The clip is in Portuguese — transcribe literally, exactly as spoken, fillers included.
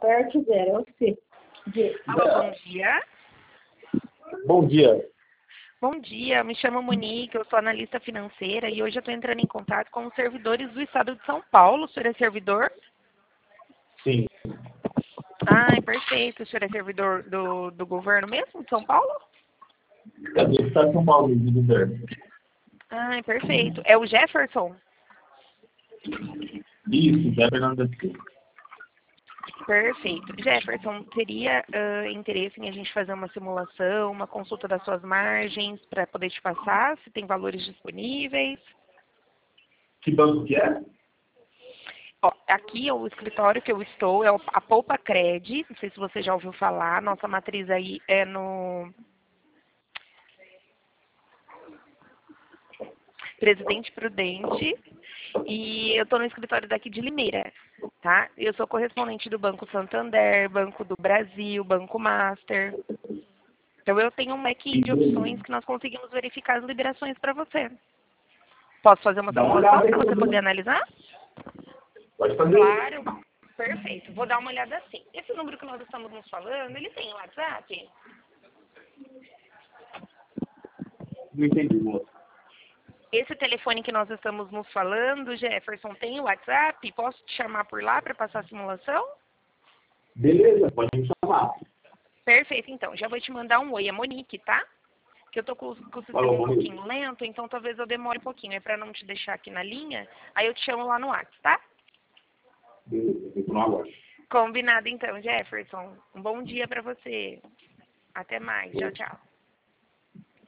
aperte zero, é o C. D. Alô, bom dia. Bom dia. Bom dia, me chamo Monique, eu sou analista financeira e hoje eu estou entrando em contato com os servidores do estado de São Paulo. O senhor é servidor? Sim. Ah, perfeito. O senhor é servidor do, do governo mesmo de São Paulo? É do estado de São Paulo, do governo. Ah, perfeito. É o Jefferson? Isso, Zé Fernando da Silva. Perfeito. Jefferson, teria uh, interesse em a gente fazer uma simulação, uma consulta das suas margens para poder te passar, se tem valores disponíveis? Que banco que é? Ó, aqui é o escritório que eu estou, é o- a Poupa Cred, não sei se você já ouviu falar, nossa matriz aí é no Presidente Prudente e eu estou no escritório daqui de Limeira, tá? Eu sou correspondente do Banco Santander, Banco do Brasil, Banco Master. Então eu tenho um leque de opções que nós conseguimos verificar as liberações para você. Posso fazer uma Dá uma simulação olhada para aí. você poder analisar? Pode fazer. Claro. Perfeito. Vou dar uma olhada assim. Esse número que nós estamos nos falando, ele tem WhatsApp? Não entendi, moço. Esse telefone que nós estamos nos falando, Jefferson, tem WhatsApp? Posso te chamar por lá para passar a simulação? Beleza, pode me chamar. Perfeito, então. Já vou te mandar um oi, é Monique, tá? Que eu tô com, com o sistema Falou, um Monique. pouquinho lento, então talvez eu demore um pouquinho. É para não te deixar aqui na linha, aí eu te chamo lá no WhatsApp, tá? Beleza, vou tomar agora. Combinado então, Jefferson. Um bom dia para você. Até mais. Tchau, tchau.